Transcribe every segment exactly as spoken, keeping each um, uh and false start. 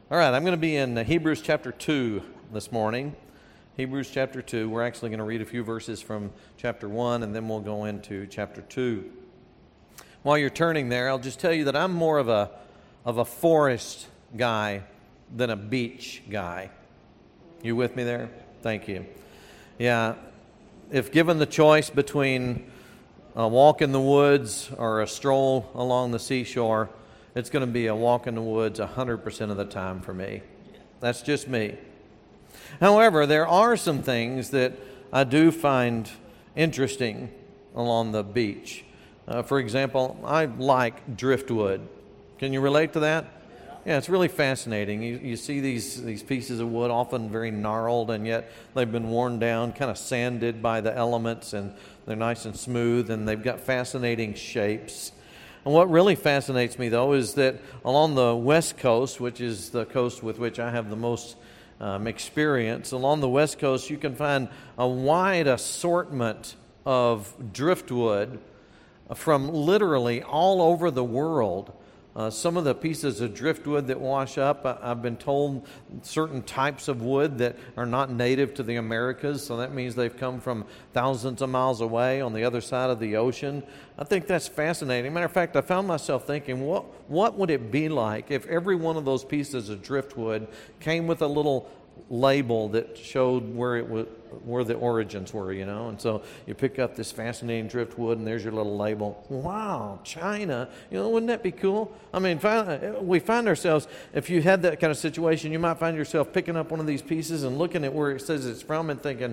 All right, I'm going to be in Hebrews chapter two this morning. Hebrews chapter two. We're actually going to read a few verses from chapter one, and then we'll go into chapter two. While you're turning there, I'll just tell you that I'm more of a of a forest guy than a beach guy. You with me there? Thank you. Yeah, if given the choice between a walk in the woods or a stroll along the seashore, it's going to be a walk in the woods one hundred percent of the time for me. That's just me. However, there are some things that I do find interesting along the beach. Uh, for example, I like driftwood. Can you relate to that? Yeah, it's really fascinating. You, you see these, these pieces of wood, often very gnarled, and yet they've been worn down, kind of sanded by the elements, and they're nice and smooth, and they've got fascinating shapes. And what really fascinates me, though, is that along the West Coast, which is the coast with which I have the most um, experience, along the West Coast you can find a wide assortment of driftwood from literally all over the world. Uh, some of the pieces of driftwood that wash up, I, I've been told certain types of wood that are not native to the Americas, so that means they've come from thousands of miles away on the other side of the ocean. I think that's fascinating. Matter of fact, I found myself thinking, what what would it be like if every one of those pieces of driftwood came with a little label that showed where it was, where the origins were, you know? And so you pick up this fascinating driftwood, and there's your little label. Wow, China! You know, wouldn't that be cool? I mean, we find ourselves, if you had that kind of situation, you might find yourself picking up one of these pieces and looking at where it says it's from and thinking,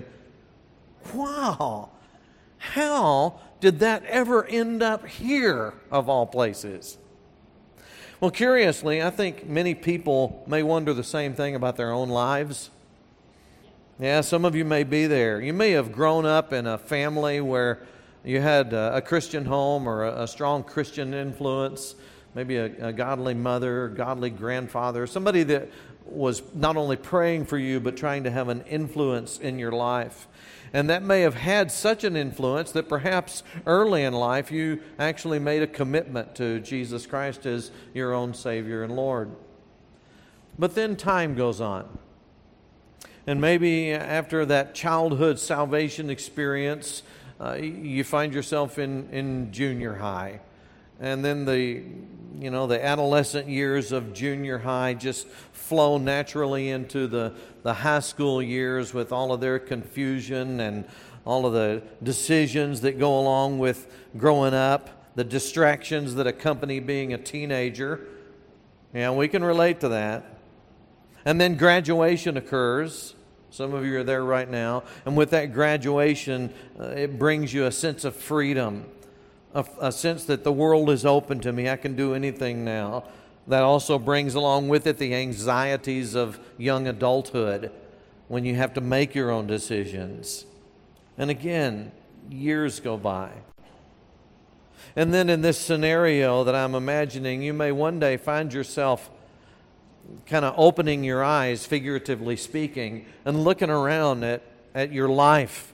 wow, how did that ever end up here, of all places? Well, curiously, I think many people may wonder the same thing about their own lives. Yeah, some of you may be there. You may have grown up in a family where you had a Christian home or a strong Christian influence, maybe a, a godly mother, godly grandfather, somebody that was not only praying for you but trying to have an influence in your life. And that may have had such an influence that perhaps early in life you actually made a commitment to Jesus Christ as your own Savior and Lord. But then time goes on. And maybe after that childhood salvation experience, uh, you find yourself in, in junior high. And then the, you know, the adolescent years of junior high just flow naturally into the, the high school years with all of their confusion and all of the decisions that go along with growing up, the distractions that accompany being a teenager. Yeah, we can relate to that. And then graduation occurs. Some of you are there right now. And with that graduation, uh, it brings you a sense of freedom. A, a sense that the world is open to me. I can do anything now. That also brings along with it the anxieties of young adulthood when you have to make your own decisions. And again, years go by. And then in this scenario that I'm imagining, you may one day find yourself kind of opening your eyes, figuratively speaking, and looking around at, at your life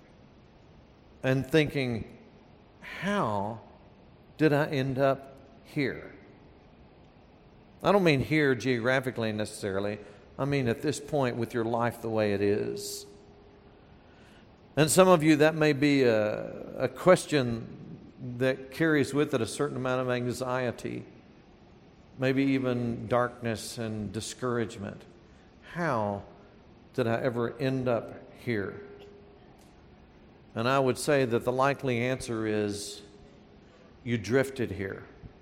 and thinking, how did I end up here? I don't mean here geographically necessarily. I mean at this point with your life the way it is. And some of you, that may be a, a question that carries with it a certain amount of anxiety, maybe even darkness and discouragement. How did I ever end up here? And I would say that the likely answer is you drifted here.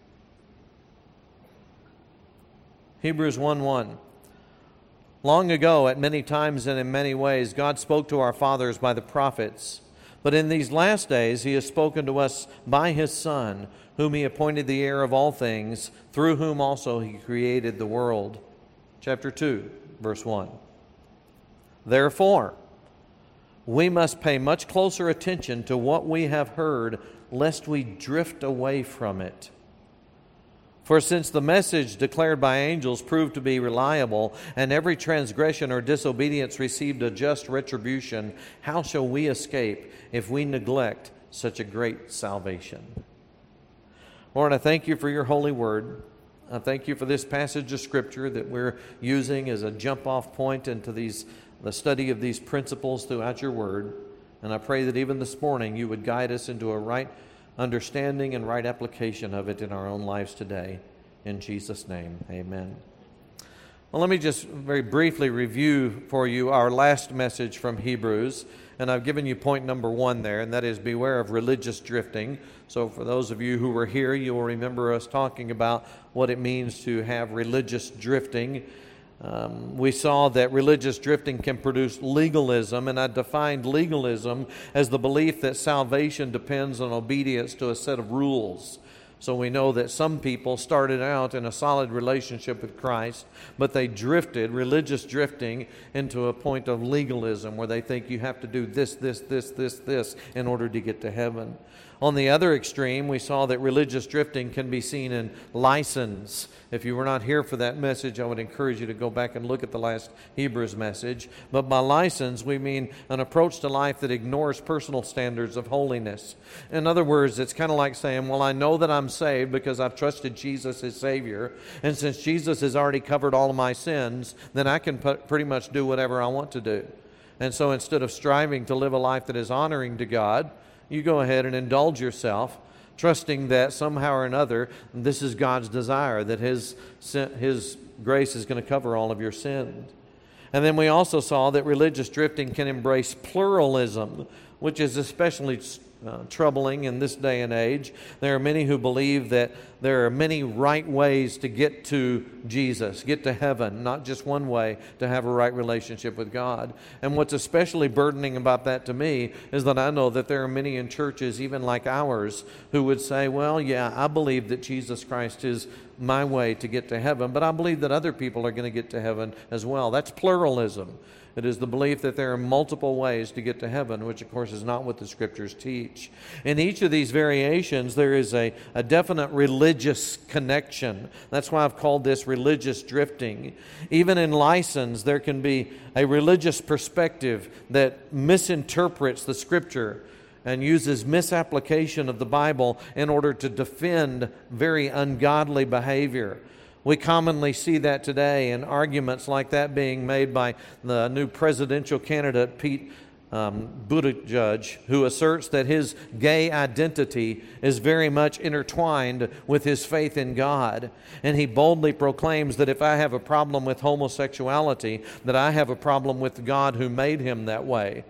Hebrews one one. Long ago, at many times and in many ways, God spoke to our fathers by the prophets. But in these last days, He has spoken to us by His Son, whom He appointed the heir of all things, through whom also He created the world. Chapter two, verse one. Therefore, we must pay much closer attention to what we have heard, lest we drift away from it. For since the message declared by angels proved to be reliable, and every transgression or disobedience received a just retribution, how shall we escape if we neglect such a great salvation? Lord, I thank You for Your holy word. I thank you for this passage of Scripture that we're using as a jump-off point into these the study of these principles throughout your Word. And I pray that even this morning you would guide us into a right understanding and right application of it in our own lives today. In Jesus' name, amen. Well, let me just very briefly review for you our last message from Hebrews. And I've given you point number one there, and that is beware of religious drifting. So for those of you who were here, you will remember us talking about what it means to have religious drifting. Um, we saw that religious drifting can produce legalism, and I defined legalism as the belief that salvation depends on obedience to a set of rules. So we know that some people started out in a solid relationship with Christ, but they drifted, religious drifting, into a point of legalism where they think you have to do this, this, this, this, this in order to get to heaven. On the other extreme, we saw that religious drifting can be seen in license. If you were not here for that message, I would encourage you to go back and look at the last Hebrews message. But by license, we mean an approach to life that ignores personal standards of holiness. In other words, it's kind of like saying, well, I know that I'm saved because I've trusted Jesus as Savior. And since Jesus has already covered all of my sins, then I can put, pretty much do whatever I want to do. And so instead of striving to live a life that is honoring to God, you go ahead and indulge yourself, trusting that somehow or another this is God's desire, that His, His grace is going to cover all of your sins. And then we also saw that religious drifting can embrace pluralism, which is especially uh, troubling in this day and age. There are many who believe that there are many right ways to get to Jesus, get to heaven, not just one way to have a right relationship with God. And what's especially burdening about that to me is that I know that there are many in churches, even like ours, who would say, well, yeah, I believe that Jesus Christ is my way to get to heaven, but I believe that other people are going to get to heaven as well. That's pluralism. It is the belief that there are multiple ways to get to heaven, which of course is not what the Scriptures teach. In each of these variations, there is a, a definite religious connection. That's why I've called this religious drifting. Even in license, there can be a religious perspective that misinterprets the Scripture and uses misapplication of the Bible in order to defend very ungodly behavior. We commonly see that today in arguments like that being made by the new presidential candidate, Pete um, Buttigieg, who asserts that his gay identity is very much intertwined with his faith in God. And he boldly proclaims that if I have a problem with homosexuality, that I have a problem with God who made him that way.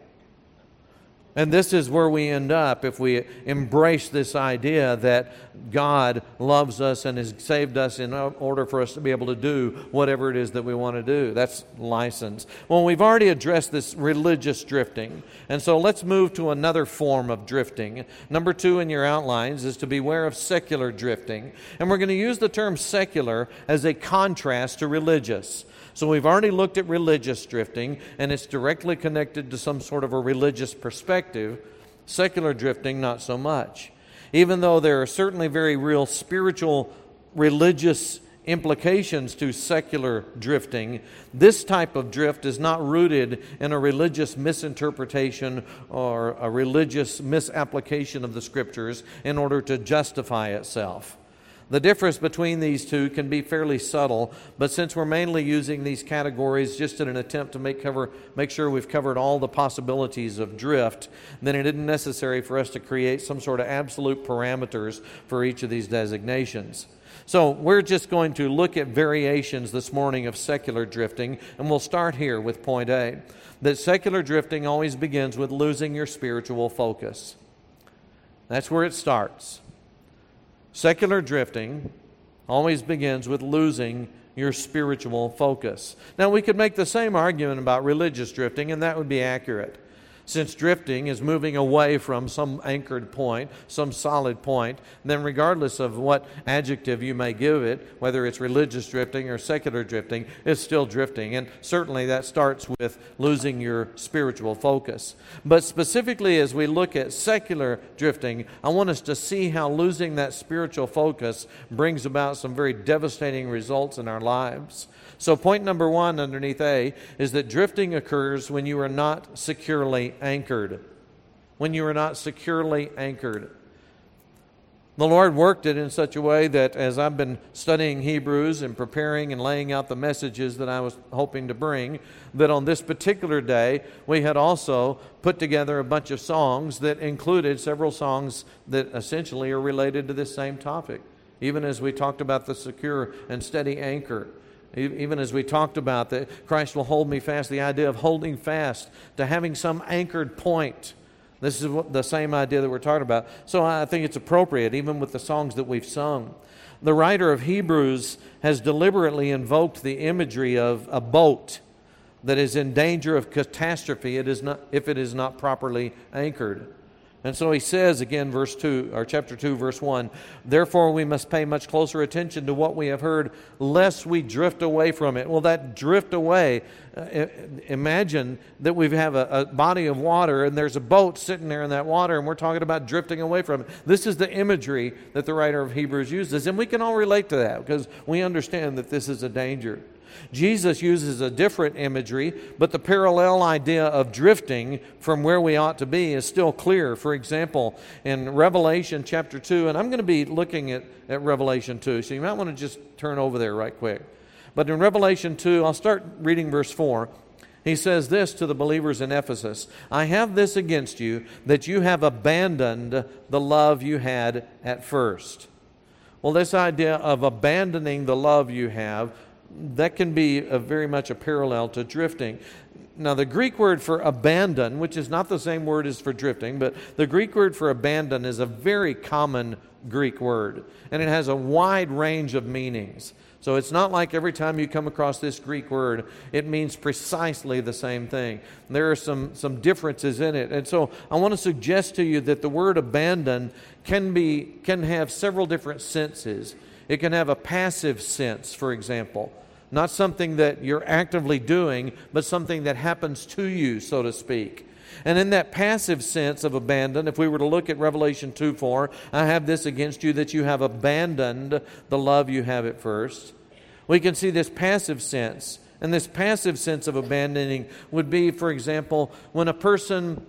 And this is where we end up if we embrace this idea that God loves us and has saved us in order for us to be able to do whatever it is that we want to do. That's license. Well, we've already addressed this religious drifting. And so let's move to another form of drifting. Number two in your outlines is to beware of secular drifting. And we're going to use the term secular as a contrast to religious. So we've already looked at religious drifting, and it's directly connected to some sort of a religious perspective. Secular drifting, not so much. Even though there are certainly very real spiritual, religious implications to secular drifting, this type of drift is not rooted in a religious misinterpretation or a religious misapplication of the Scriptures in order to justify itself. The difference between these two can be fairly subtle, but since we're mainly using these categories just in an attempt to make cover, make sure we've covered all the possibilities of drift, then it isn't necessary for us to create some sort of absolute parameters for each of these designations. So we're just going to look at variations this morning of secular drifting, and we'll start here with point A, that secular drifting always begins with losing your spiritual focus. That's where it starts. Secular drifting always begins with losing your spiritual focus. Now, we could make the same argument about religious drifting, and that would be accurate. Since drifting is moving away from some anchored point, some solid point, then regardless of what adjective you may give it, whether it's religious drifting or secular drifting, it's still drifting. And certainly that starts with losing your spiritual focus. But specifically as we look at secular drifting, I want us to see how losing that spiritual focus brings about some very devastating results in our lives. So point number one underneath A is that drifting occurs when you are not securely anchored. When you are not securely anchored. The Lord worked it in such a way that as I've been studying Hebrews and preparing and laying out the messages that I was hoping to bring, that on this particular day we had also put together a bunch of songs that included several songs that essentially are related to this same topic. Even as we talked about the secure and steady anchor, even as we talked about that Christ will hold me fast, the idea of holding fast, to having some anchored point. This is what, the same idea that we're talking about. So I think it's appropriate, even with the songs that we've sung. The writer of Hebrews has deliberately invoked the imagery of a boat that is in danger of catastrophe it is not, if it is not properly anchored. And so he says again, verse two, or chapter two, verse one, therefore we must pay much closer attention to what we have heard, lest we drift away from it. Well, that drift away, uh, imagine that we have a, a body of water and there's a boat sitting there in that water and we're talking about drifting away from it. This is the imagery that the writer of Hebrews uses, and we can all relate to that because we understand that this is a danger. Jesus uses a different imagery, but the parallel idea of drifting from where we ought to be is still clear. For example, in Revelation chapter two, and I'm going to be looking at, at Revelation two, so you might want to just turn over there right quick. But in Revelation two, I'll start reading verse four. He says this to the believers in Ephesus, I have this against you, that you have abandoned the love you had at first. Well, this idea of abandoning the love you have, that can be a very much a parallel to drifting. Now, the Greek word for abandon, which is not the same word as for drifting, but the Greek word for abandon is a very common Greek word, and it has a wide range of meanings. So it's not like every time you come across this Greek word, it means precisely the same thing. There are some, some differences in it. And so I want to suggest to you that the word abandon can be can have several different senses. It can have a passive sense, for example. Not something that you're actively doing, but something that happens to you, so to speak. And in that passive sense of abandon, if we were to look at Revelation two four, I have this against you that you have abandoned the love you have at first. We can see this passive sense. And this passive sense of abandoning would be, for example, when a person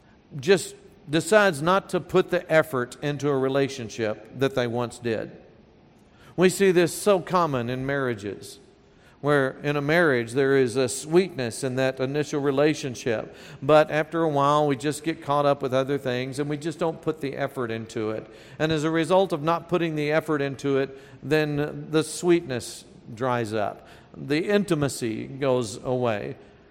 just decides not to put the effort into a relationship that they once did. We see this so common in marriages, where in a marriage there is a sweetness in that initial relationship. But after a while we just get caught up with other things and we just don't put the effort into it. And as a result of not putting the effort into it, then the sweetness dries up. The intimacy goes away.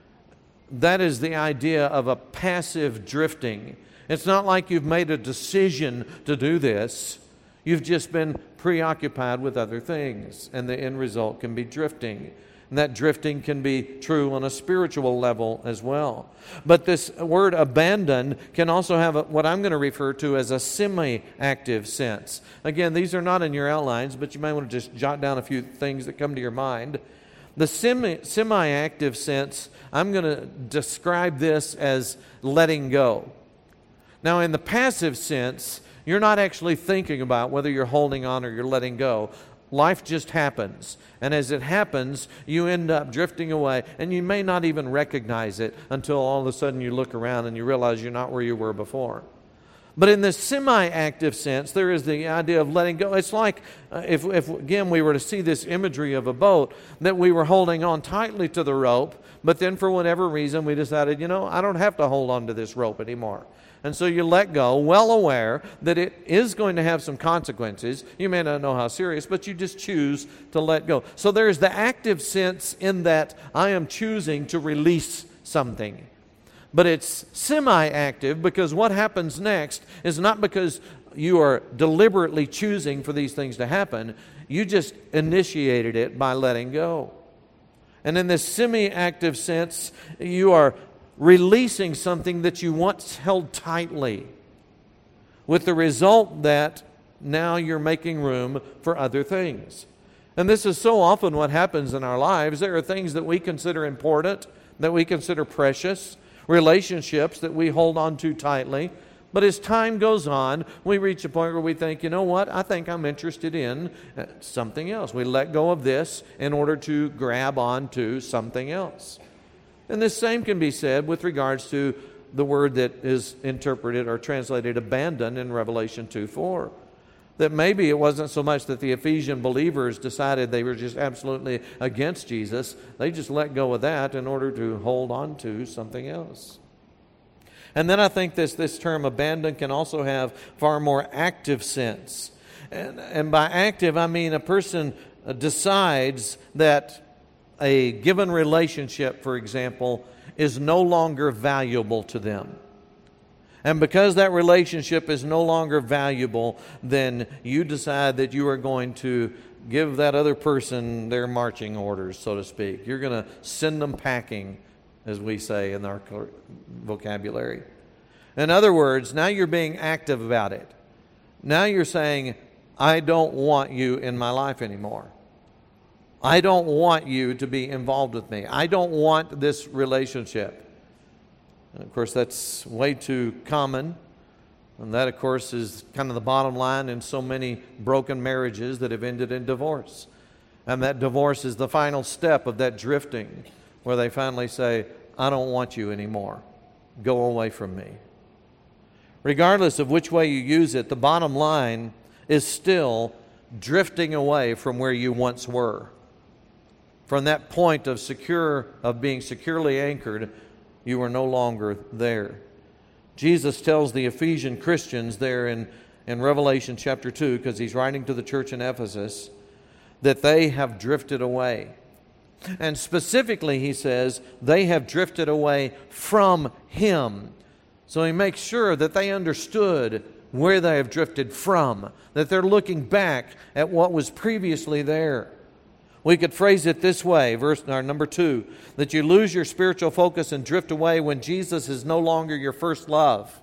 That is the idea of a passive drifting. It's not like you've made a decision to do this. You've just been preoccupied with other things, and the end result can be drifting. And that drifting can be true on a spiritual level as well. But this word abandon can also have a, what I'm going to refer to as a semi-active sense. Again, these are not in your outlines, but you might want to just jot down a few things that come to your mind. The semi, semi-active sense, I'm going to describe this as letting go. Now, in the passive sense, you're not actually thinking about whether you're holding on or you're letting go. Life just happens. And as it happens, you end up drifting away. And you may not even recognize it until all of a sudden you look around and you realize you're not where you were before. But in the semi-active sense, there is the idea of letting go. It's like, uh, if, if again we were to see this imagery of a boat, that we were holding on tightly to the rope, but then for whatever reason we decided, you know, I don't have to hold on to this rope anymore. And so you let go, well aware that it is going to have some consequences. You may not know how serious, but you just choose to let go. So there's the active sense in that I am choosing to release something. But it's semi-active because what happens next is not because you are deliberately choosing for these things to happen. You just initiated it by letting go. And in this semi-active sense, you are releasing something that you once held tightly, with the result that now you're making room for other things. And this is so often what happens in our lives. There are things that we consider important, that we consider precious, relationships that we hold on to tightly. But as time goes on, we reach a point where we think, you know what, I think I'm interested in something else. We let go of this in order to grab on to something else. And the same can be said with regards to the word that is interpreted or translated abandon in Revelation two four. That maybe it wasn't so much that the Ephesian believers decided they were just absolutely against Jesus. They just let go of that in order to hold on to something else. And then I think this, this term abandon can also have far more active sense. And, and by active, I mean a person decides that a given relationship, for example, is no longer valuable to them. And because that relationship is no longer valuable, then you decide that you are going to give that other person their marching orders, so to speak. You're going to send them packing, as we say in our vocabulary. In other words, now you're being active about it. Now you're saying, I don't want you in my life anymore. I don't want you to be involved with me. I don't want this relationship. And of course, that's way too common. And that, of course, is kind of the bottom line in so many broken marriages that have ended in divorce. And that divorce is the final step of that drifting, where they finally say, I don't want you anymore. Go away from me. Regardless of which way you use it, the bottom line is still drifting away from where you once were. From that point of secure, of being securely anchored, you are no longer there. Jesus tells the Ephesian Christians there in, in Revelation chapter two, because he's writing to the church in Ephesus, that they have drifted away. And specifically, he says, they have drifted away from Him. So he makes sure that they understood where they have drifted from, that they're looking back at what was previously there. We could phrase it this way, verse or number two, that you lose your spiritual focus and drift away when Jesus is no longer your first love.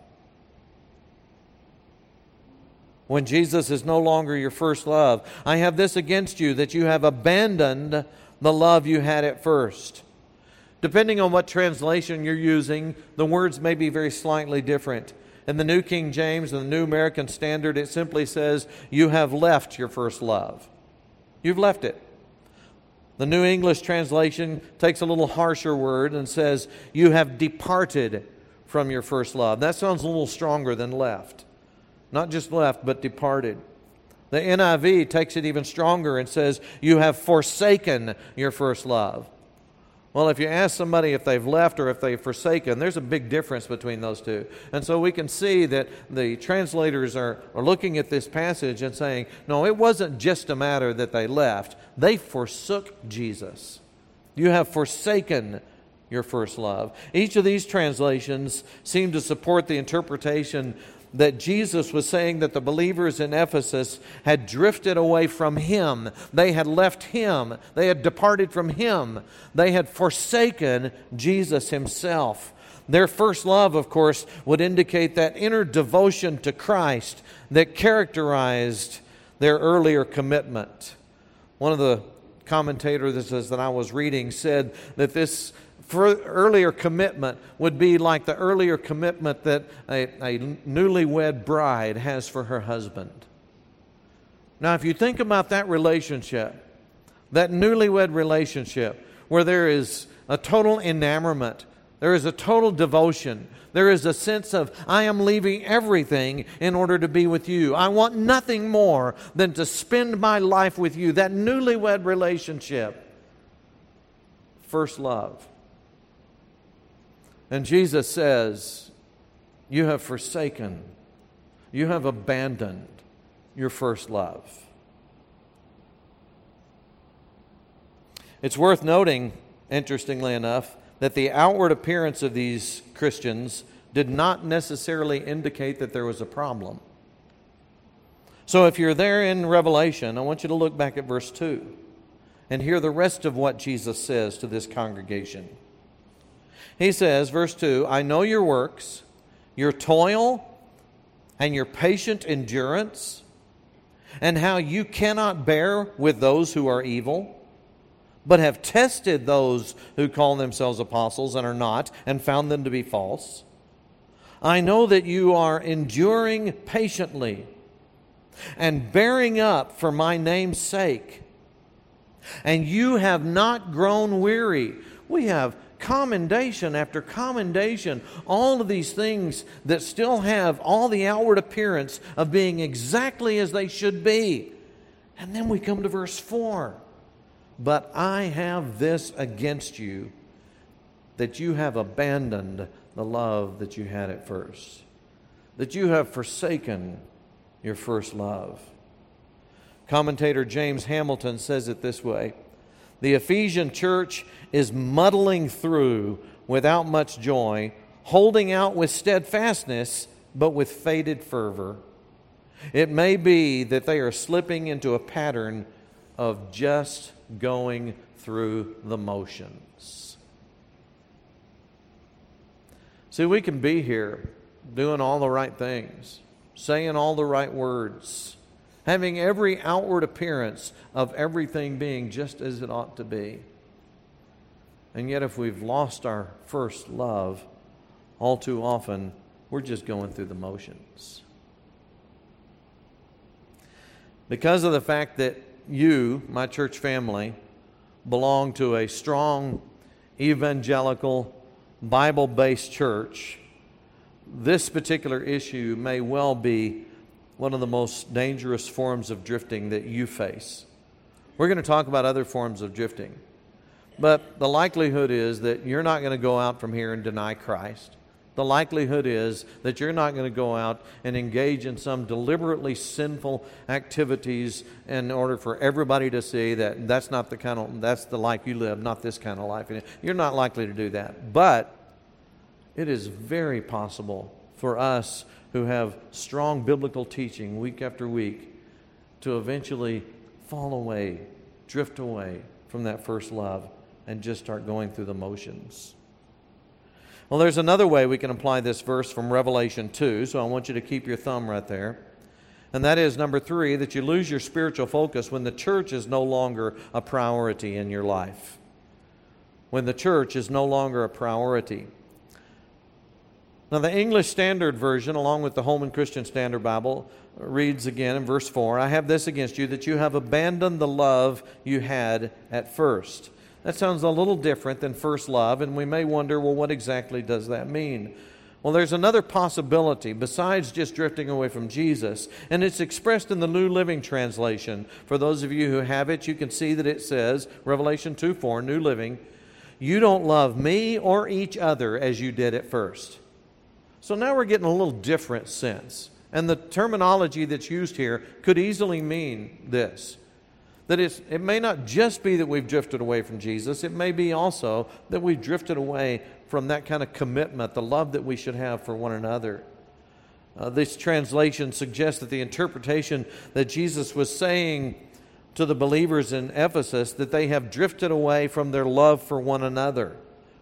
When Jesus is no longer your first love. I have this against you, that you have abandoned the love you had at first. Depending on what translation you're using, the words may be very slightly different. In the New King James and the New American Standard, it simply says, you have left your first love. You've left it. The New English translation takes a little harsher word and says, you have departed from your first love. That sounds a little stronger than left. Not just left, but departed. The N I V takes it even stronger and says, you have forsaken your first love. Well, if you ask somebody if they've left or if they've forsaken, there's a big difference between those two. And so we can see that the translators are, are looking at this passage and saying, no, it wasn't just a matter that they left. They forsook Jesus. You have forsaken your first love. Each of these translations seem to support the interpretation that Jesus was saying that the believers in Ephesus had drifted away from Him. They had left Him. They had departed from Him. They had forsaken Jesus Himself. Their first love, of course, would indicate that inner devotion to Christ that characterized their earlier commitment. One of the commentators that I was reading said that this For earlier commitment would be like the earlier commitment that a, a newlywed bride has for her husband. Now, if you think about that relationship, that newlywed relationship, where there is a total enamorment, there is a total devotion, there is a sense of, I am leaving everything in order to be with you. I want nothing more than to spend my life with you. That newlywed relationship, first love. And Jesus says, you have forsaken, you have abandoned your first love. It's worth noting, interestingly enough, that the outward appearance of these Christians did not necessarily indicate that there was a problem. So if you're there in Revelation, I want you to look back at verse two and hear the rest of what Jesus says to this congregation. He says, verse two, I know your works, your toil, and your patient endurance, and how you cannot bear with those who are evil, but have tested those who call themselves apostles and are not, and found them to be false. I know that you are enduring patiently and bearing up for my name's sake, and you have not grown weary. We have commendation after commendation, all of these things that still have all the outward appearance of being exactly as they should be. And then we come to verse four. But I have this against you, that you have abandoned the love that you had at first, that you have forsaken your first love. Commentator James Hamilton says it this way: the Ephesian church is muddling through without much joy, holding out with steadfastness, but with faded fervor. It may be that they are slipping into a pattern of just going through the motions. See, we can be here doing all the right things, saying all the right words, having every outward appearance of everything being just as it ought to be. And yet if we've lost our first love, all too often we're just going through the motions. Because of the fact that you, my church family, belong to a strong evangelical Bible-based church, this particular issue may well be one of the most dangerous forms of drifting that you face. We're going to talk about other forms of drifting, but the likelihood is that you're not going to go out from here and deny Christ. The likelihood is that you're not going to go out and engage in some deliberately sinful activities in order for everybody to see that that's not the kind of, that's the life you live, not this kind of life. You're not likely to do that. But it is very possible for us who have strong biblical teaching week after week to eventually fall away, drift away from that first love and just start going through the motions. Well, there's another way we can apply this verse from Revelation two, so I want you to keep your thumb right there. And that is, number three, that you lose your spiritual focus when the church is no longer a priority in your life. When the church is no longer a priority. Now, the English Standard Version, along with the Holman Christian Standard Bible, reads again in verse four, I have this against you, that you have abandoned the love you had at first. That sounds a little different than first love, and we may wonder, well, what exactly does that mean? Well, there's another possibility besides just drifting away from Jesus, and it's expressed in the New Living Translation. For those of you who have it, you can see that it says, Revelation two four, New Living, you don't love me or each other as you did at first. So now we're getting a little different sense. And the terminology that's used here could easily mean this. That it's, it may not just be that we've drifted away from Jesus. It may be also that we've drifted away from that kind of commitment, the love that we should have for one another. Uh, this translation suggests that the interpretation that Jesus was saying to the believers in Ephesus, that they have drifted away from their love for one another.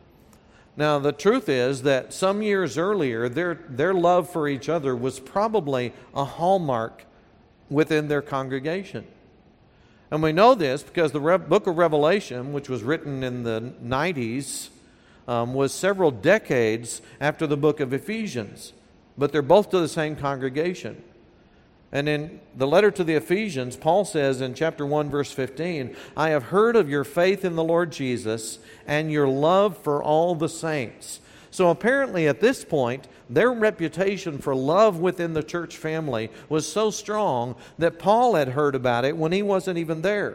Now, the truth is that some years earlier, their, their love for each other was probably a hallmark within their congregation. And we know this because the Re- book of Revelation, which was written in the nineties, um, was several decades after the book of Ephesians. But they're both to the same congregation. And in the letter to the Ephesians, Paul says in chapter one, verse fifteen, I have heard of your faith in the Lord Jesus and your love for all the saints. So apparently at this point, their reputation for love within the church family was so strong that Paul had heard about it when he wasn't even there.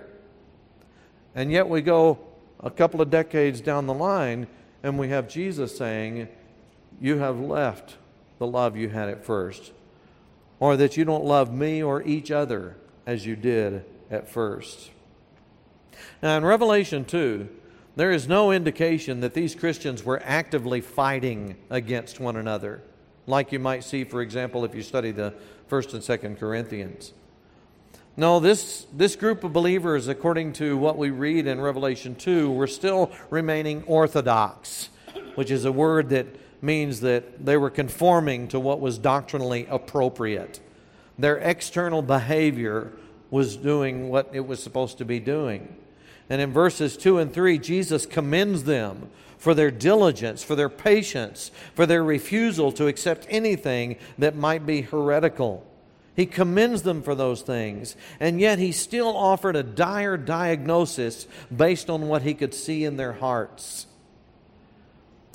And yet we go a couple of decades down the line and we have Jesus saying, you have left the love you had at first. Or that you don't love me or each other as you did at first. Now in Revelation two, there is no indication that these Christians were actively fighting against one another, like you might see, for example, if you study the First and Second Corinthians. No, this, this group of believers, according to what we read in Revelation two, were still remaining orthodox, which is a word that means that they were conforming to what was doctrinally appropriate. Their external behavior was doing what it was supposed to be doing. And in verses two and three, Jesus commends them for their diligence, for their patience, for their refusal to accept anything that might be heretical. He commends them for those things, and yet he still offered a dire diagnosis based on what he could see in their hearts.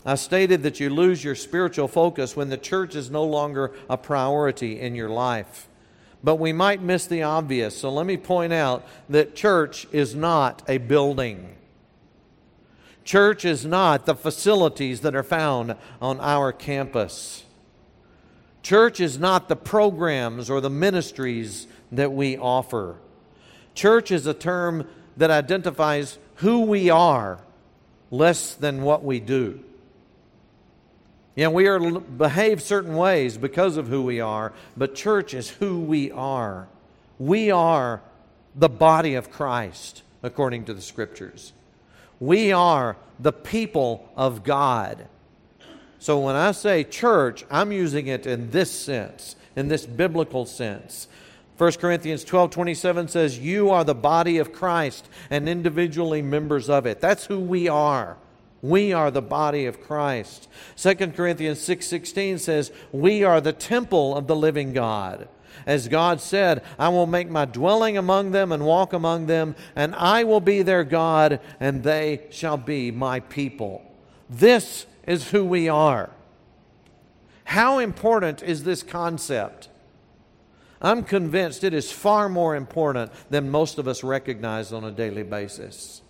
I stated that you lose your spiritual focus when the church is no longer a priority in your life. But we might miss the obvious, so let me point out that church is not a building. Church is not the facilities that are found on our campus. Church is not the programs or the ministries that we offer. Church is a term that identifies who we are less than what we do. Yeah, we are behave certain ways because of who we are, but church is who we are. We are the body of Christ, according to the Scriptures. We are the people of God. So when I say church, I'm using it in this sense, in this biblical sense. First Corinthians twelve twenty-seven says, you are the body of Christ and individually members of it. That's who we are. We are the body of Christ. Second Corinthians six sixteen says, we are the temple of the living God. As God said, I will make my dwelling among them and walk among them, and I will be their God, and they shall be my people. This is who we are. How important is this concept? I'm convinced it is far more important than most of us recognize on a daily basis.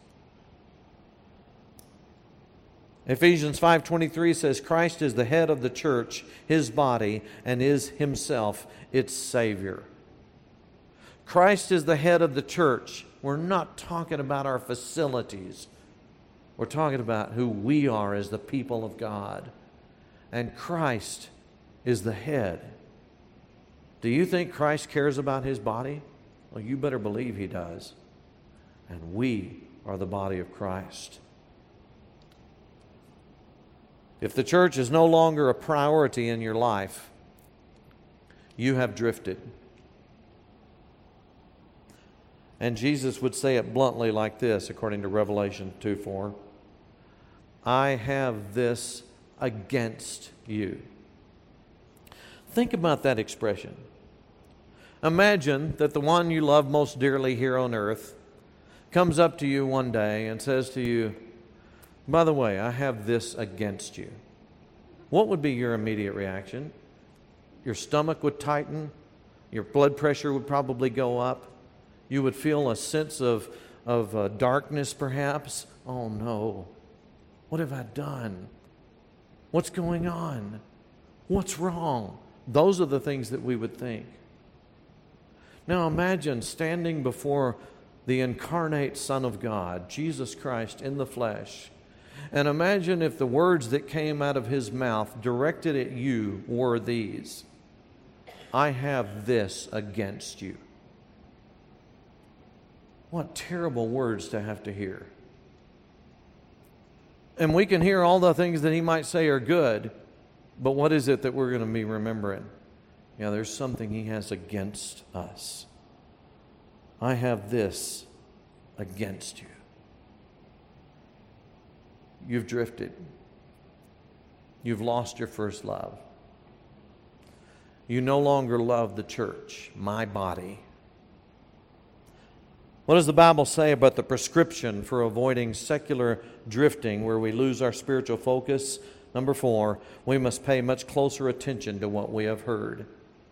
Ephesians five twenty-three says, Christ is the head of the church, His body, and is Himself its Savior. Christ is the head of the church. We're not talking about our facilities. We're talking about who we are as the people of God. And Christ is the head. Do you think Christ cares about His body? Well, you better believe He does. And we are the body of Christ. If the church is no longer a priority in your life, you have drifted. And Jesus would say it bluntly like this, according to Revelation two four. I have this against you. Think about that expression. Imagine that the one you love most dearly here on earth comes up to you one day and says to you, by the way, I have this against you. What would be your immediate reaction? Your stomach would tighten. Your blood pressure would probably go up. You would feel a sense of, of uh, darkness perhaps. Oh no, what have I done? What's going on? What's wrong? Those are the things that we would think. Now imagine standing before the incarnate Son of God, Jesus Christ in the flesh, and imagine if the words that came out of His mouth directed at you were these: I have this against you. What terrible words to have to hear. And we can hear all the things that He might say are good, but what is it that we're going to be remembering? Yeah, there's something He has against us. I have this against you. You've drifted. You've lost your first love. You no longer love the church, my body. What does the Bible say about the prescription for avoiding secular drifting where we lose our spiritual focus? Number four, we must pay much closer attention to what we have heard.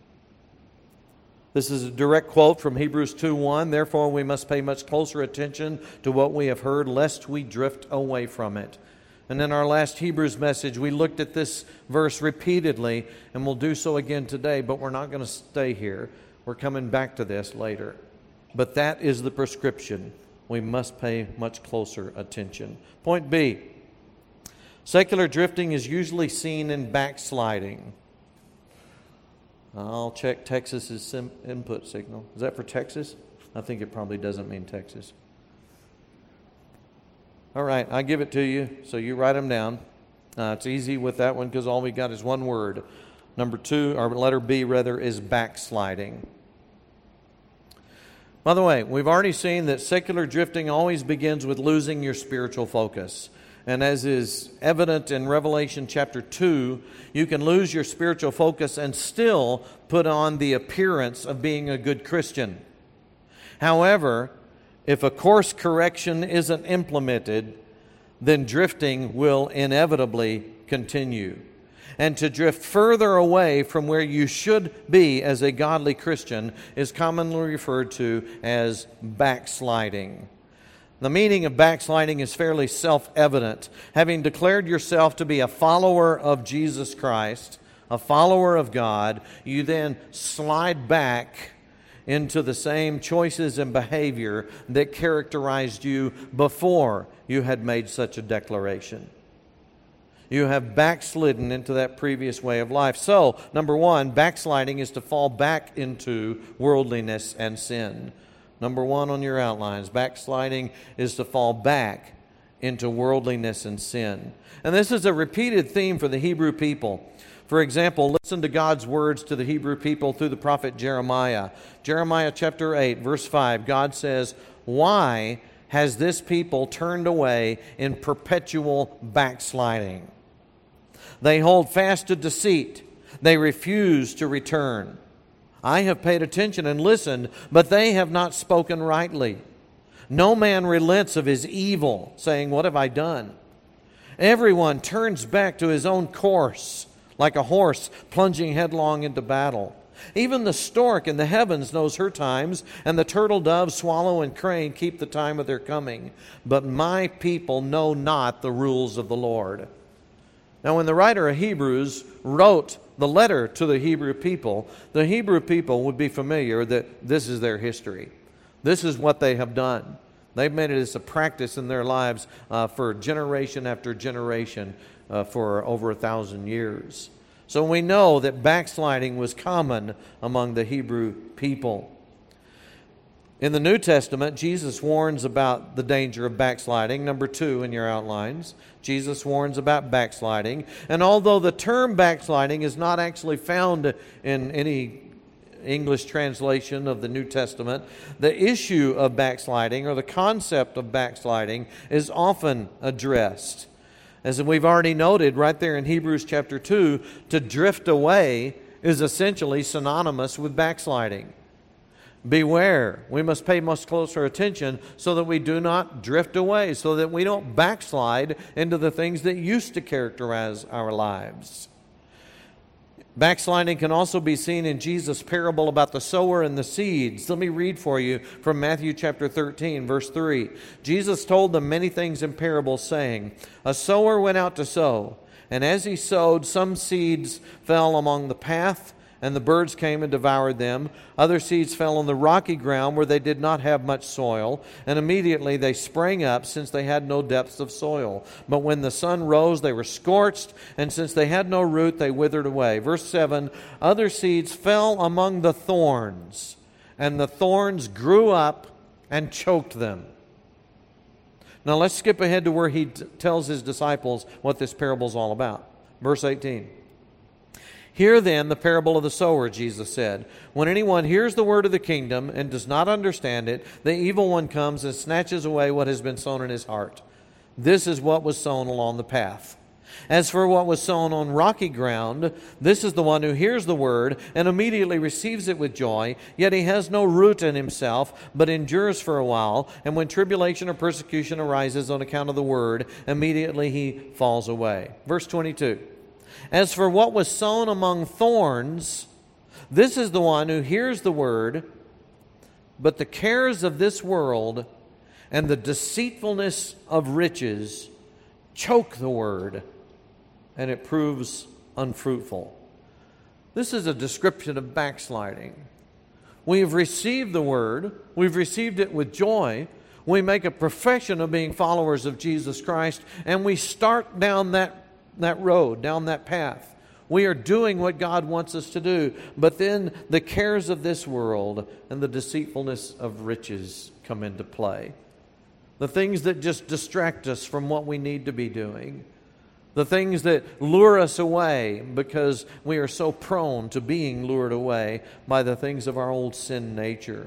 This is a direct quote from Hebrews two one. Therefore, we must pay much closer attention to what we have heard, lest we drift away from it. And in our last Hebrews message, we looked at this verse repeatedly, and we'll do so again today, but we're not going to stay here. We're coming back to this later. But that is the prescription. We must pay much closer attention. Point B. Secular drifting is usually seen in backsliding. I'll check Texas's sim- input signal. Is that for Texas? I think it probably doesn't mean Texas. All right, I give it to you, so you write them down. Uh, it's easy with that one because all we got is one word. Number two, or letter B rather, is backsliding. By the way, we've already seen that secular drifting always begins with losing your spiritual focus. And as is evident in Revelation chapter two, you can lose your spiritual focus and still put on the appearance of being a good Christian. However, if a course correction isn't implemented, then drifting will inevitably continue. And to drift further away from where you should be as a godly Christian is commonly referred to as backsliding. The meaning of backsliding is fairly self-evident. Having declared yourself to be a follower of Jesus Christ, a follower of God, you then slide back into the same choices and behavior that characterized you before you had made such a declaration. You have backslidden into that previous way of life. So, number one, backsliding is to fall back into worldliness and sin. Number one on your outlines, backsliding is to fall back into worldliness and sin. And this is a repeated theme for the Hebrew people. For example, listen to God's words to the Hebrew people through the prophet Jeremiah. Jeremiah chapter eight, verse five, God says, "Why has this people turned away in perpetual backsliding? They hold fast to deceit. They refuse to return. I have paid attention and listened, but they have not spoken rightly. No man relents of his evil, saying, 'What have I done?' Everyone turns back to his own course, like a horse plunging headlong into battle. Even the stork in the heavens knows her times, and the turtle dove, swallow, and crane keep the time of their coming. But my people know not the rules of the Lord." Now, when the writer of Hebrews wrote the letter to the Hebrew people, the Hebrew people would be familiar that this is their history. This is what they have done. They've made it as a practice in their lives uh, for generation after generation uh, for over a thousand years. So we know that backsliding was common among the Hebrew people. In the New Testament, Jesus warns about the danger of backsliding. Number two in your outlines, Jesus warns about backsliding. And although the term backsliding is not actually found in any English translation of the New Testament, the issue of backsliding or the concept of backsliding is often addressed. As we've already noted right there in Hebrews chapter two, to drift away is essentially synonymous with backsliding. Beware, we must pay much closer attention so that we do not drift away, so that we don't backslide into the things that used to characterize our lives. Backsliding can also be seen in Jesus' parable about the sower and the seeds. Let me read for you from Matthew chapter thirteen, verse three. Jesus told them many things in parables, saying, "A sower went out to sow, and as he sowed, some seeds fell along the path, and the birds came and devoured them. Other seeds fell on the rocky ground where they did not have much soil, and immediately they sprang up, since they had no depths of soil. But when the sun rose, they were scorched, and since they had no root, they withered away." Verse seven, "Other seeds fell among the thorns, and the thorns grew up and choked them." Now let's skip ahead to where he t- tells his disciples what this parable is all about. Verse eighteen. "Hear then the parable of the sower," Jesus said. "When anyone hears the word of the kingdom and does not understand it, the evil one comes and snatches away what has been sown in his heart. This is what was sown along the path. As for what was sown on rocky ground, this is the one who hears the word and immediately receives it with joy, yet he has no root in himself, but endures for a while, and when tribulation or persecution arises on account of the word, immediately he falls away." Verse twenty-two. "As for what was sown among thorns, this is the one who hears the word, but the cares of this world and the deceitfulness of riches choke the word, and it proves unfruitful." This is a description of backsliding. We have received the word, we've received it with joy, we make a profession of being followers of Jesus Christ, and we start down that that road, down that path. We are doing what God wants us to do, but then the cares of this world and the deceitfulness of riches come into play. The things that just distract us from what we need to be doing. The things that lure us away because we are so prone to being lured away by the things of our old sin nature.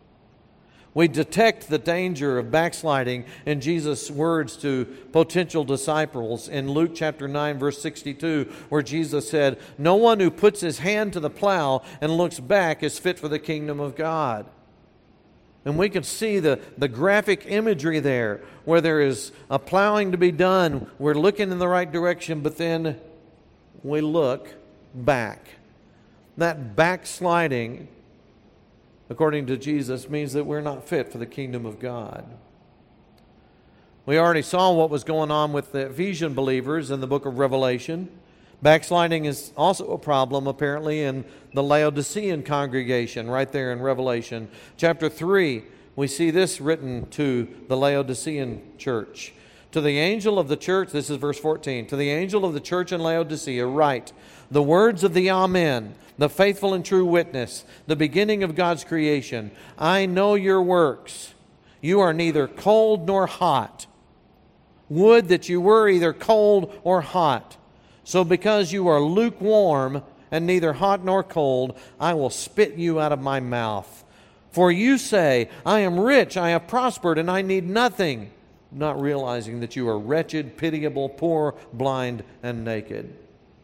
We detect the danger of backsliding in Jesus' words to potential disciples in Luke chapter nine, verse sixty-two, where Jesus said, "No one who puts his hand to the plow and looks back is fit for the kingdom of God." And we can see the, the graphic imagery there, where there is a plowing to be done. We're looking in the right direction, but then we look back. That backsliding, according to Jesus, means that we're not fit for the kingdom of God. We already saw what was going on with the Ephesian believers in the book of Revelation. Backsliding is also a problem, apparently, in the Laodicean congregation, right there in Revelation. Chapter three, we see this written to the Laodicean church. To the angel of the church, this is verse fourteen, to the angel of the church in Laodicea write, the words of the Amen, the faithful and true witness, the beginning of God's creation. I know your works. You are neither cold nor hot. Would that you were either cold or hot. So because you are lukewarm and neither hot nor cold, I will spit you out of my mouth. For you say, I am rich, I have prospered, and I need nothing, not realizing that you are wretched, pitiable, poor, blind, and naked.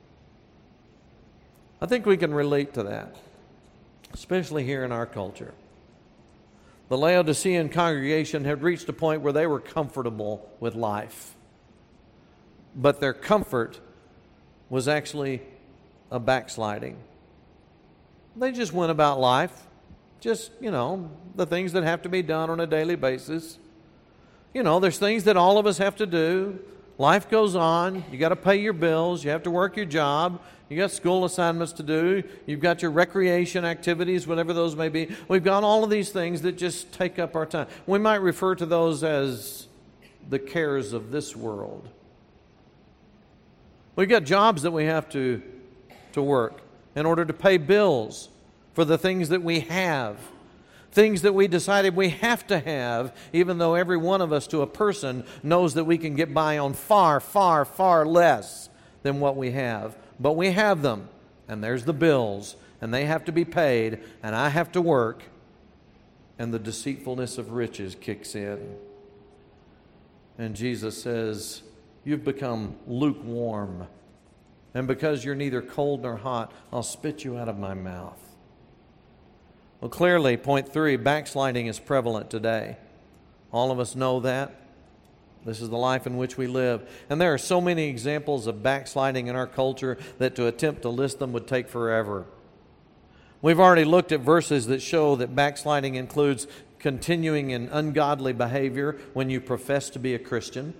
I think we can relate to that, especially here in our culture. The Laodicean congregation had reached a point where they were comfortable with life. But their comfort was actually a backsliding. They just went about life, just, you know, the things that have to be done on a daily basis. You know, there's things that all of us have to do. Life goes on. You got to pay your bills. You have to work your job. You got school assignments to do. You've got your recreation activities, whatever those may be. We've got all of these things that just take up our time. We might refer to those as the cares of this world. We've got jobs that we have to, to work in order to pay bills for the things that we have. Things that we decided we have to have, even though every one of us to a person knows that we can get by on far, far, far less than what we have. But we have them, and there's the bills, and they have to be paid, and I have to work, and the deceitfulness of riches kicks in. And Jesus says, you've become lukewarm, and because you're neither cold nor hot, I'll spit you out of my mouth. Well, clearly, point three, backsliding is prevalent today. All of us know that. This is the life in which we live. And there are so many examples of backsliding in our culture that to attempt to list them would take forever. We've already looked at verses that show that backsliding includes continuing in ungodly behavior when you profess to be a Christian.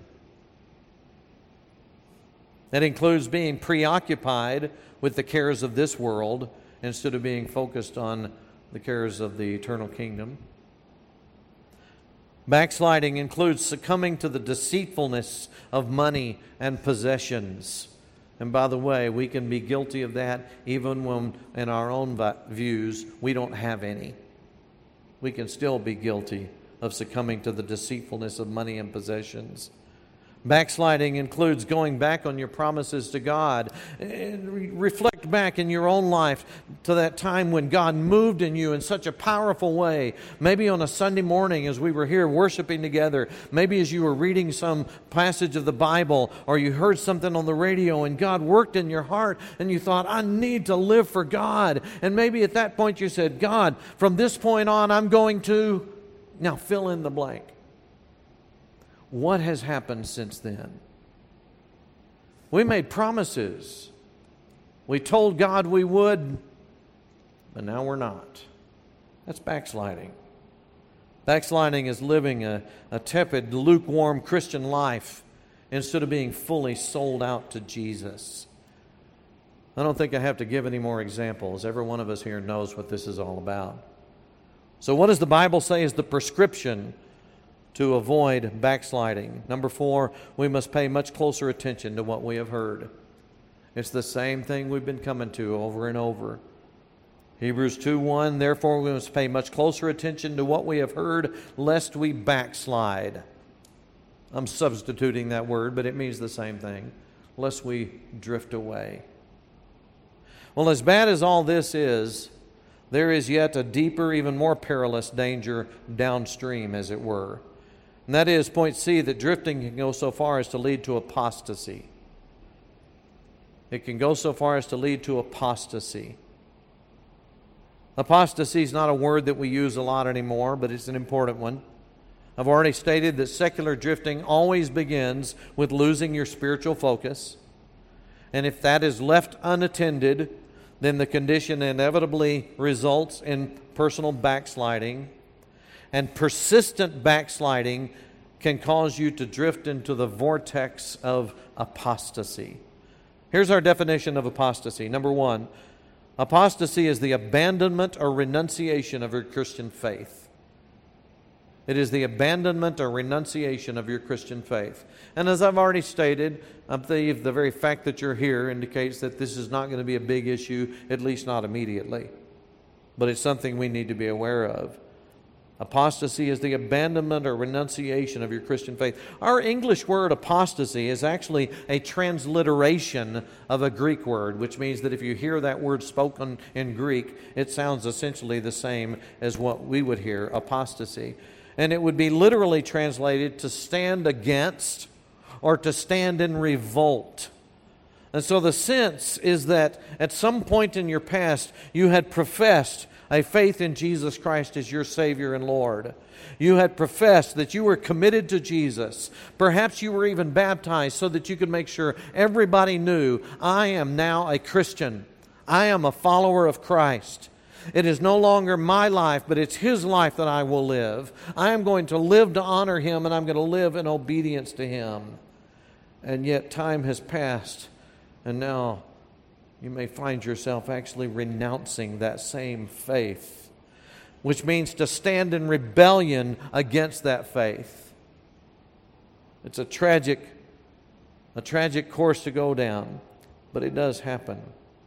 It includes being preoccupied with the cares of this world instead of being focused on the cares of the eternal kingdom. Backsliding includes succumbing to the deceitfulness of money and possessions. And by the way, we can be guilty of that even when in our own views we don't have any. We can still be guilty of succumbing to the deceitfulness of money and possessions. Backsliding includes going back on your promises to God. Reflect back in your own life to that time when God moved in you in such a powerful way. Maybe on a Sunday morning as we were here worshiping together. Maybe as you were reading some passage of the Bible, or you heard something on the radio and God worked in your heart and you thought, I need to live for God. And maybe at that point you said, God, from this point on I'm going to... Now fill in the blank. What has happened since then? We made promises. We told God we would, but now we're not. That's backsliding. Backsliding is living a, a tepid, lukewarm Christian life instead of being fully sold out to Jesus. I don't think I have to give any more examples. Every one of us here knows what this is all about. So what does the Bible say is the prescription to avoid backsliding? Number four, we must pay much closer attention to what we have heard. It's the same thing we've been coming to over and over. Hebrews two one, therefore we must pay much closer attention to what we have heard, lest we backslide. I'm substituting that word, but it means the same thing. Lest we drift away. Well, as bad as all this is, there is yet a deeper, even more perilous danger downstream, as it were. And that is, point C, that drifting can go so far as to lead to apostasy. It can go so far as to lead to apostasy. Apostasy is not a word that we use a lot anymore, but it's an important one. I've already stated that secular drifting always begins with losing your spiritual focus. And if that is left unattended, then the condition inevitably results in personal backsliding. And persistent backsliding can cause you to drift into the vortex of apostasy. Here's our definition of apostasy. Number one, apostasy is the abandonment or renunciation of your Christian faith. It is the abandonment or renunciation of your Christian faith. And as I've already stated, I believe the very fact that you're here indicates that this is not going to be a big issue, at least not immediately. But it's something we need to be aware of. Apostasy is the abandonment or renunciation of your Christian faith. Our English word apostasy is actually a transliteration of a Greek word, which means that if you hear that word spoken in Greek, it sounds essentially the same as what we would hear, apostasy. And it would be literally translated to stand against or to stand in revolt. And so the sense is that at some point in your past, you had professed a faith in Jesus Christ as your Savior and Lord. You had professed that you were committed to Jesus. Perhaps you were even baptized so that you could make sure everybody knew, I am now a Christian. I am a follower of Christ. It is no longer my life, but it's His life that I will live. I am going to live to honor Him, and I'm going to live in obedience to Him. And yet time has passed, and now you may find yourself actually renouncing that same faith, which means to stand in rebellion against that faith. It's a tragic, a tragic course to go down, but it does happen.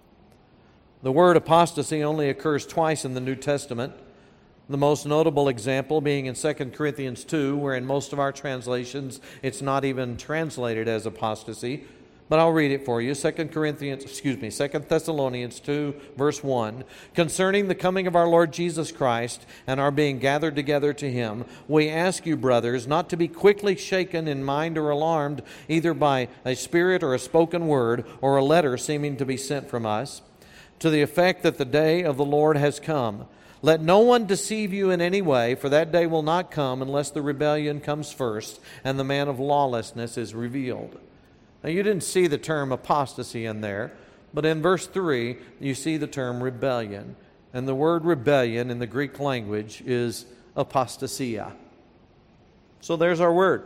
The word apostasy only occurs twice in the New Testament. The most notable example being in Second Corinthians two, where in most of our translations it's not even translated as apostasy. But I'll read it for you. Second Corinthians, excuse me, Second Thessalonians two, verse one. Concerning the coming of our Lord Jesus Christ and our being gathered together to Him, we ask you, brothers, not to be quickly shaken in mind or alarmed, either by a spirit or a spoken word or a letter seeming to be sent from us, to the effect that the day of the Lord has come. Let no one deceive you in any way, for that day will not come unless the rebellion comes first and the man of lawlessness is revealed. Now, you didn't see the term apostasy in there, but in verse three, you see the term rebellion. And the word rebellion in the Greek language is apostasia. So there's our word.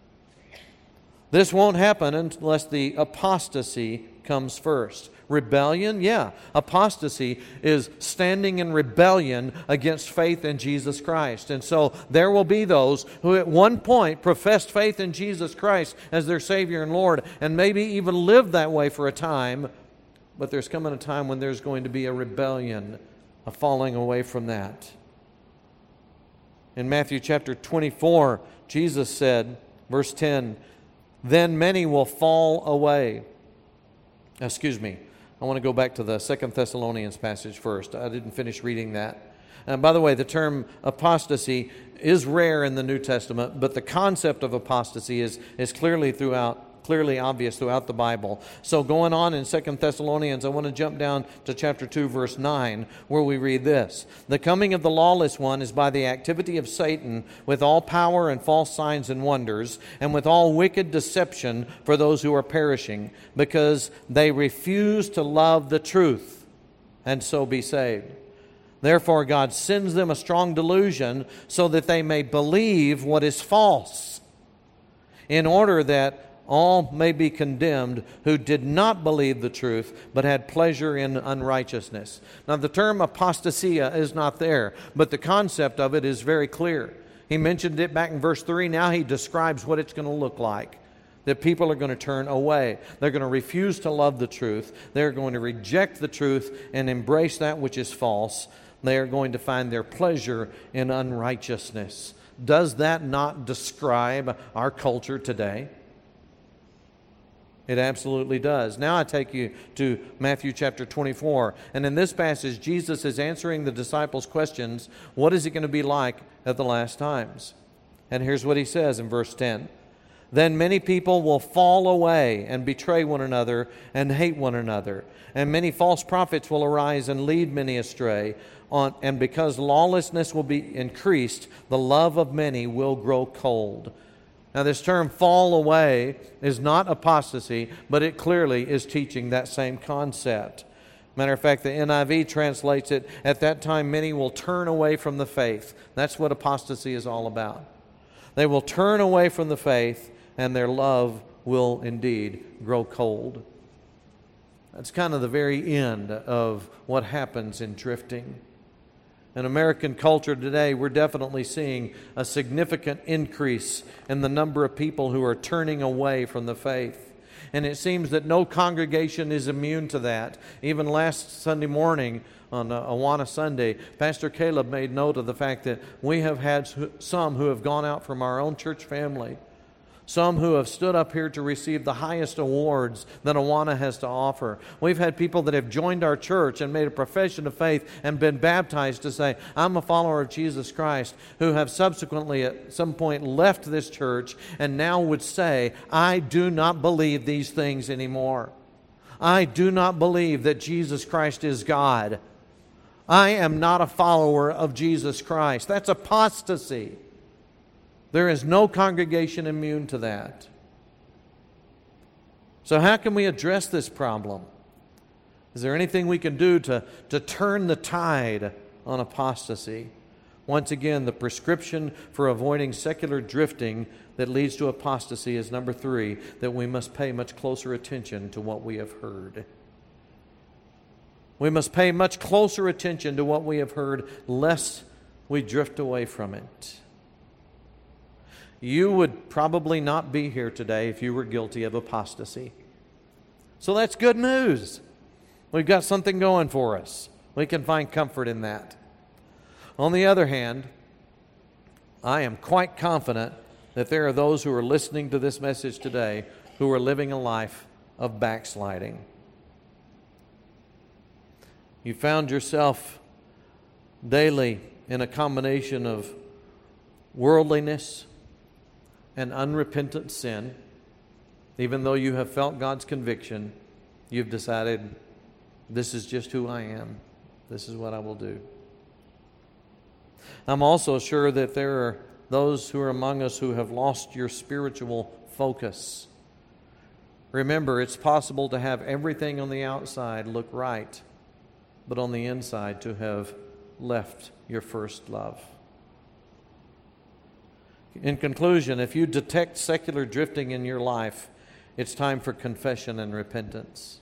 This won't happen unless the apostasy comes first. Rebellion, yeah. Apostasy is standing in rebellion against faith in Jesus Christ. And so there will be those who at one point professed faith in Jesus Christ as their Savior and Lord, and maybe even lived that way for a time, but there's coming a time when there's going to be a rebellion, a falling away from that. In Matthew chapter twenty-four, Jesus said, verse ten, then many will fall away. Excuse me. I want to go back to the Second Thessalonians passage first. I didn't finish reading that. And by the way, the term apostasy is rare in the New Testament, but the concept of apostasy is, is clearly throughout clearly obvious throughout the Bible. So going on in Second Thessalonians, I want to jump down to chapter two, verse nine, where we read this. The coming of the lawless one is by the activity of Satan with all power and false signs and wonders, and with all wicked deception for those who are perishing, because they refuse to love the truth and so be saved. Therefore God sends them a strong delusion so that they may believe what is false, in order that all may be condemned who did not believe the truth, but had pleasure in unrighteousness. Now, the term apostasia is not there, but the concept of it is very clear. He mentioned it back in verse three. Now he describes what it's going to look like. That people are going to turn away. They're going to refuse to love the truth. They're going to reject the truth and embrace that which is false. They are going to find their pleasure in unrighteousness. Does that not describe our culture today? It absolutely does. Now I take you to Matthew chapter twenty-four. And in this passage, Jesus is answering the disciples' questions. What is it going to be like at the last times? And here's what He says in verse ten. Then many people will fall away and betray one another and hate one another. And many false prophets will arise and lead many astray. On, and because lawlessness will be increased, the love of many will grow cold. Now, this term fall away is not apostasy, but it clearly is teaching that same concept. Matter of fact, the N I V translates it, at that time many will turn away from the faith. That's what apostasy is all about. They will turn away from the faith, and their love will indeed grow cold. That's kind of the very end of what happens in drifting. In American culture today, we're definitely seeing a significant increase in the number of people who are turning away from the faith. And it seems that no congregation is immune to that. Even last Sunday morning on uh, Awana Sunday, Pastor Caleb made note of the fact that we have had some who have gone out from our own church family, some who have stood up here to receive the highest awards that Awana has to offer. We've had people that have joined our church and made a profession of faith and been baptized to say, I'm a follower of Jesus Christ, who have subsequently at some point left this church and now would say, I do not believe these things anymore. I do not believe that Jesus Christ is God. I am not a follower of Jesus Christ. That's apostasy. There is no congregation immune to that. So how can we address this problem? Is there anything we can do to, to turn the tide on apostasy? Once again, the prescription for avoiding secular drifting that leads to apostasy is number three, that we must pay much closer attention to what we have heard. We must pay much closer attention to what we have heard, lest we drift away from it. You would probably not be here today if you were guilty of apostasy. So that's good news. We've got something going for us. We can find comfort in that. On the other hand, I am quite confident that there are those who are listening to this message today who are living a life of backsliding. You found yourself daily in a combination of worldliness and unrepentant sin. Even though you have felt God's conviction, you've decided, this is just who I am. This is what I will do. I'm also sure that there are those who are among us who have lost your spiritual focus. Remember, it's possible to have everything on the outside look right, but on the inside to have left your first love. In conclusion, if you detect secular drifting in your life, it's time for confession and repentance.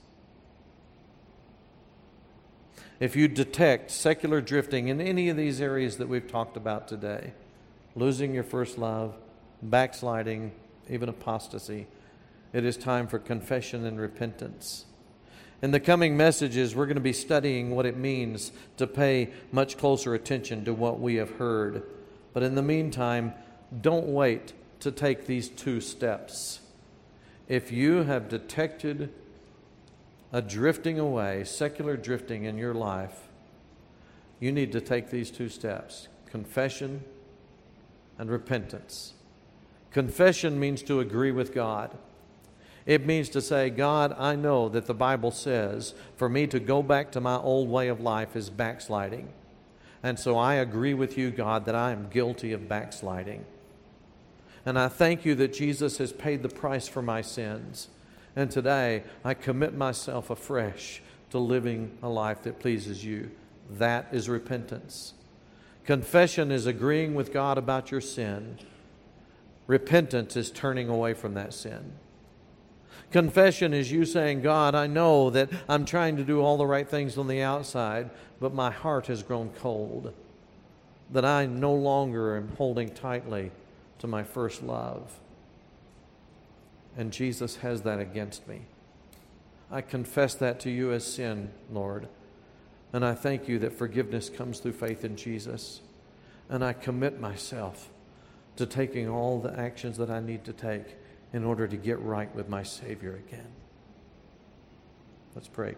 If you detect secular drifting in any of these areas that we've talked about today, losing your first love, backsliding, even apostasy, it is time for confession and repentance. In the coming messages, we're going to be studying what it means to pay much closer attention to what we have heard. But in the meantime, don't wait to take these two steps. If you have detected a drifting away, secular drifting in your life, you need to take these two steps: confession and repentance. Confession means to agree with God. It means to say, God, I know that the Bible says for me to go back to my old way of life is backsliding. And so I agree with you, God, that I am guilty of backsliding. And I thank you that Jesus has paid the price for my sins. And today I commit myself afresh to living a life that pleases you. That is repentance. Confession is agreeing with God about your sin. Repentance is turning away from that sin. Confession is you saying, God, I know that I'm trying to do all the right things on the outside, but my heart has grown cold. That I no longer am holding tightly to my first love. And Jesus has that against me. I confess that to you as sin, Lord. And I thank you that forgiveness comes through faith in Jesus. And I commit myself to taking all the actions that I need to take in order to get right with my Savior again. Let's pray.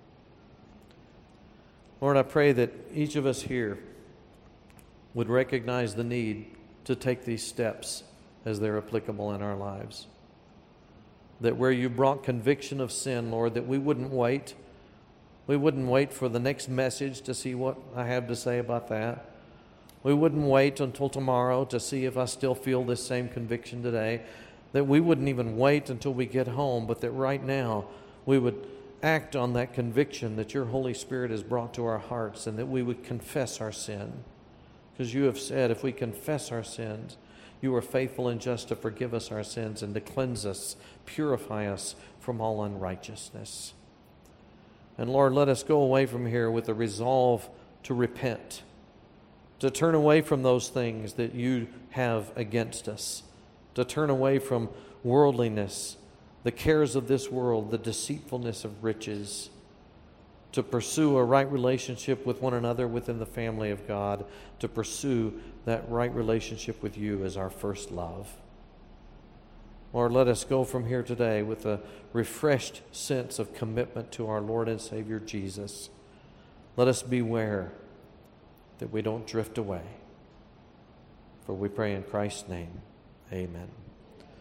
Lord, I pray that each of us here would recognize the need to take these steps as they're applicable in our lives. That where you brought conviction of sin, Lord, that we wouldn't wait. We wouldn't wait for the next message to see what I have to say about that. We wouldn't wait until tomorrow to see if I still feel this same conviction today. That we wouldn't even wait until we get home, but that right now we would act on that conviction that your Holy Spirit has brought to our hearts, and that we would confess our sin. Because you have said, if we confess our sins, you are faithful and just to forgive us our sins and to cleanse us, purify us from all unrighteousness. And Lord, let us go away from here with a resolve to repent, to turn away from those things that you have against us, to turn away from worldliness, the cares of this world, the deceitfulness of riches, to pursue a right relationship with one another within the family of God, to pursue that right relationship with you as our first love. Lord, let us go from here today with a refreshed sense of commitment to our Lord and Savior Jesus. Let us beware that we don't drift away. For we pray in Christ's name, amen.